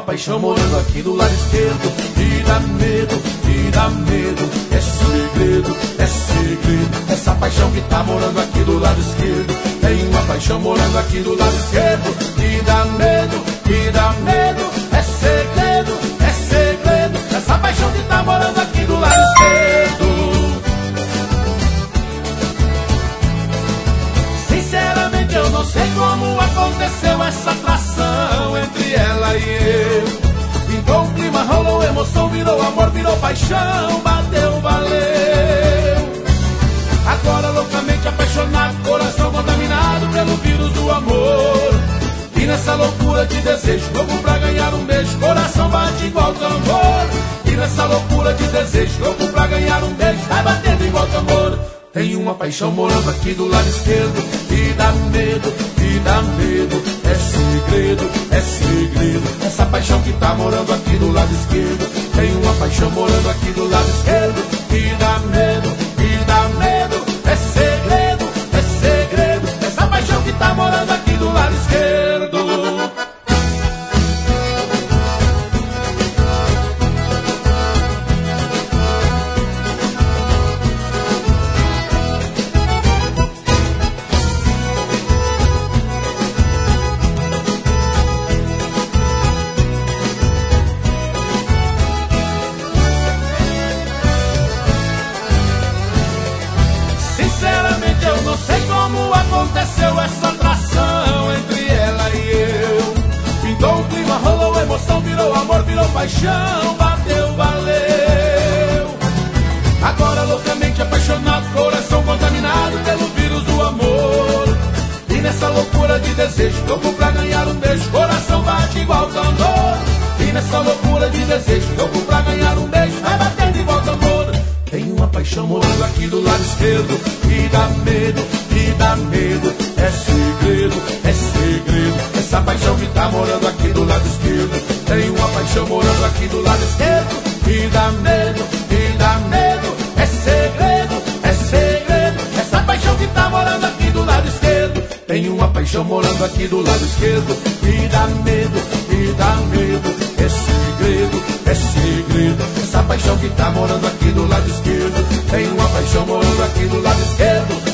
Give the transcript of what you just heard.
paixão morando aqui do lado esquerdo. E dá medo, e dá medo. É segredo, é segredo. Essa paixão que tá morando aqui do lado esquerdo. Tem uma paixão morando aqui do lado esquerdo. E dá medo, e dá medo. É segredo, é segredo. Essa paixão que tá morando aqui do lado esquerdo. Sinceramente eu não sei como aconteceu essa atração entre ela e eu. Pintou um clima, rolou emoção, virou amor, virou paixão, bateu, valeu. Agora loucamente apaixonado, coração contaminado pelo vírus do amor. E nessa loucura de desejo, louco pra ganhar um beijo, coração bate igual tambor. E nessa loucura de desejo, louco pra ganhar um beijo, vai batendo igual tambor. Tem uma paixão morando aqui do lado esquerdo. E dá medo, e dá medo. É segredo, é segredo. Essa paixão que tá morando aqui do lado esquerdo. Tem uma paixão morando aqui do lado esquerdo. E dá medo, e dá medo. É segredo, é segredo. Essa paixão que tá morando aqui do lado esquerdo. Aconteceu essa atração entre ela e eu. Pintou um clima, rolou emoção, virou amor, virou paixão, bateu, valeu. Agora loucamente apaixonado, coração contaminado pelo vírus do amor. E nessa loucura de desejo, louco pra ganhar um beijo, coração bate igual tambor. E nessa loucura de desejo, louco pra ganhar um beijo, vai batendo igual tambor. Tem uma paixão morando aqui do lado esquerdo. E dá medo, e dá medo. É segredo, é segredo. Essa paixão que tá morando aqui do lado esquerdo. Tem uma paixão morando aqui do lado esquerdo. E dá medo, e dá medo. É segredo, é segredo. Essa paixão que tá morando aqui do lado esquerdo. Tem uma paixão morando aqui do lado esquerdo. E dá medo, e dá medo. É segredo, é segredo. Essa paixão que tá morando aqui do lado esquerdo. Tem uma paixão morando aqui do lado esquerdo.